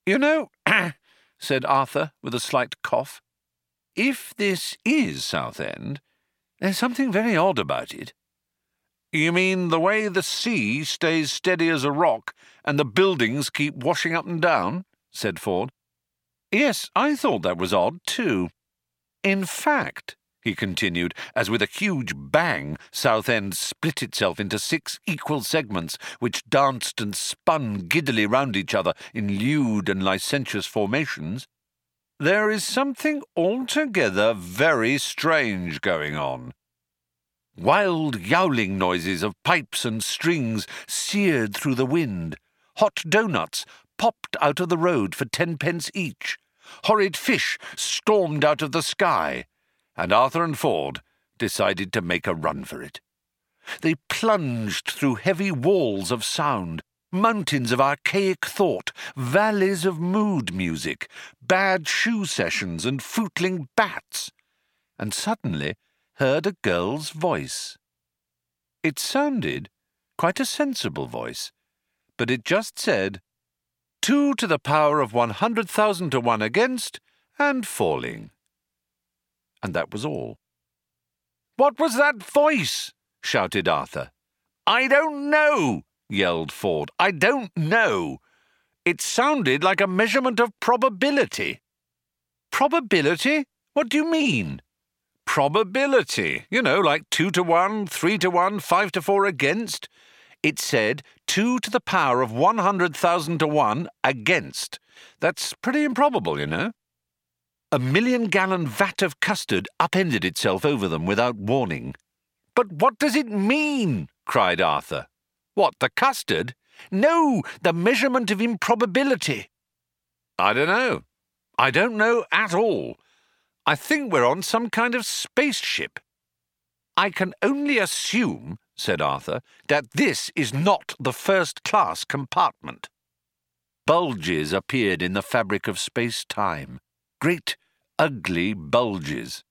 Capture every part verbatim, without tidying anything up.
You know, said Arthur with a slight cough, if this is Southend, there's something very odd about it. You mean the way the sea stays steady as a rock and the buildings keep washing up and down? Said Ford. Yes, I thought that was odd too. In fact, he continued, as with a huge bang Southend split itself into six equal segments which danced and spun giddily round each other in lewd and licentious formations, there is something altogether very strange going on. Wild yowling noises of pipes and strings seared through the wind. Hot doughnuts popped out of the road for tenpence each. Horrid fish stormed out of the sky, and Arthur and Ford decided to make a run for it. They plunged through heavy walls of sound, mountains of archaic thought, valleys of mood music, bad shoe sessions and footling bats, and suddenly heard a girl's voice. It sounded quite a sensible voice, but it just said, two to the power of one hundred thousand to one against, and falling. And that was all. "What was that voice?" shouted Arthur. "I don't know," yelled Ford. "I don't know. It sounded like a measurement of probability." "Probability? What do you mean?" "Probability. You know, like two to one, three to one, five to four against. It said two to the power of one hundred thousand to one against. That's pretty improbable, you know." A million-gallon vat of custard upended itself over them without warning. "But what does it mean?" cried Arthur. "What, the custard?" "No, the measurement of improbability." "I don't know. I don't know at all. I think we're on some kind of spaceship." "I can only assume," said Arthur, "that this is not the first-class compartment." Bulges appeared in the fabric of space-time. Great, ugly bulges.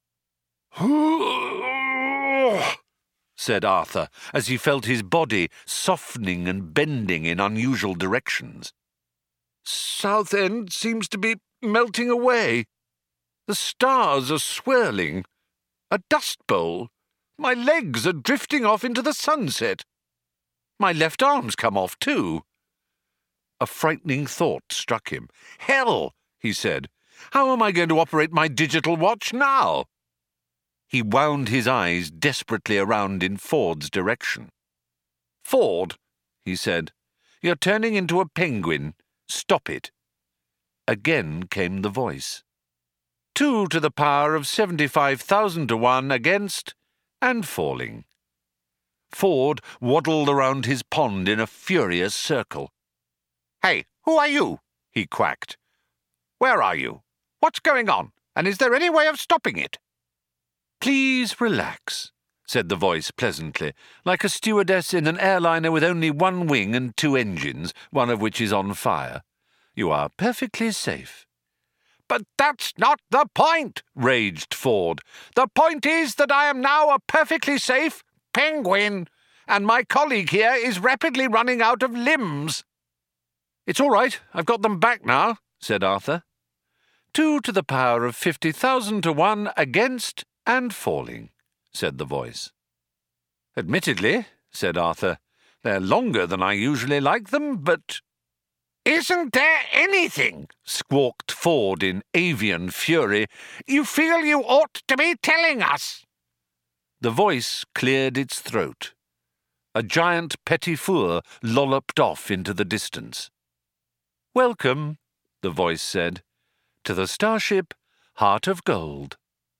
said Arthur, as he felt his body softening and bending in unusual directions. "Southend seems to be melting away. The stars are swirling. A dust bowl. My legs are drifting off into the sunset. My left arm's come off, too." A frightening thought struck him. "Hell," he said. "How am I going to operate my digital watch now?" He wound his eyes desperately around in Ford's direction. "Ford," he said, "you're turning into a penguin. Stop it." Again came the voice. Two to the power of seventy-five thousand to one against, and falling. Ford waddled around his pond in a furious circle. "Hey, who are you?" he quacked. "Where are you? What's going on? And is there any way of stopping it?" "Please relax," said the voice pleasantly, like a stewardess in an airliner with only one wing and two engines, one of which is on fire. "You are perfectly safe." "But that's not the point," raged Ford. "The point is that I am now a perfectly safe penguin, and my colleague here is rapidly running out of limbs." "It's all right. I've got them back now," said Arthur. Two to the power of fifty thousand to one against, and falling, said the voice. "Admittedly," said Arthur, "they're longer than I usually like them, but—" "Isn't there anything?" squawked Ford in avian fury. "You feel you ought to be telling us." The voice cleared its throat. A giant petit four lolloped off into the distance. "Welcome," the voice said, "to the starship Heart of Gold."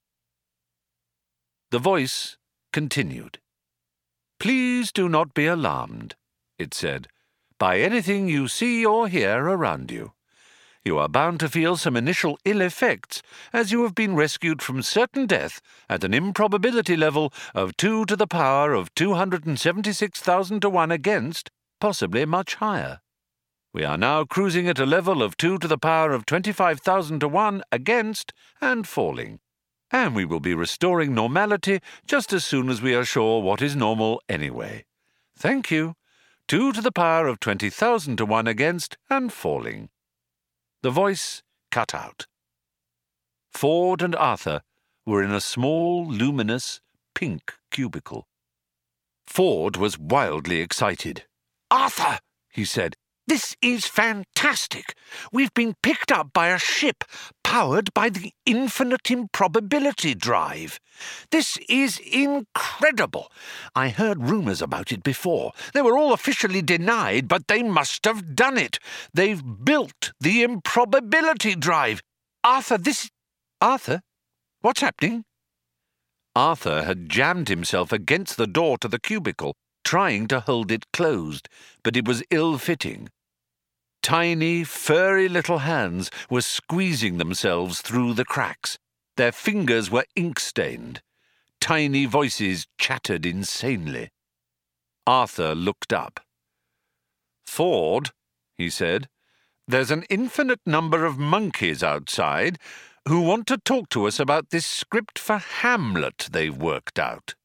The voice continued. "Please do not be alarmed," it said, "by anything you see or hear around you. You are bound to feel some initial ill effects, as you have been rescued from certain death at an improbability level of two to the power of two hundred and seventy-six thousand to one against, possibly much higher. We are now cruising at a level of two to the power of twenty-five thousand to one against, and falling. And we will be restoring normality just as soon as we are sure what is normal anyway. Thank you. Two to the power of twenty thousand to one against, and falling." The voice cut out. Ford and Arthur were in a small, luminous, pink cubicle. Ford was wildly excited. "Arthur," he said, "this is fantastic. We've been picked up by a ship powered by the infinite improbability drive. This is incredible. I heard rumors about it before. They were all officially denied, but they must have done it. They've built the improbability drive. Arthur, this... Arthur? What's happening?" Arthur had jammed himself against the door to the cubicle, trying to hold it closed, but it was ill-fitting. Tiny, furry little hands were squeezing themselves through the cracks. Their fingers were ink-stained. Tiny voices chattered insanely. Arthur looked up. "Ford," he said, "there's an infinite number of monkeys outside who want to talk to us about this script for Hamlet they've worked out."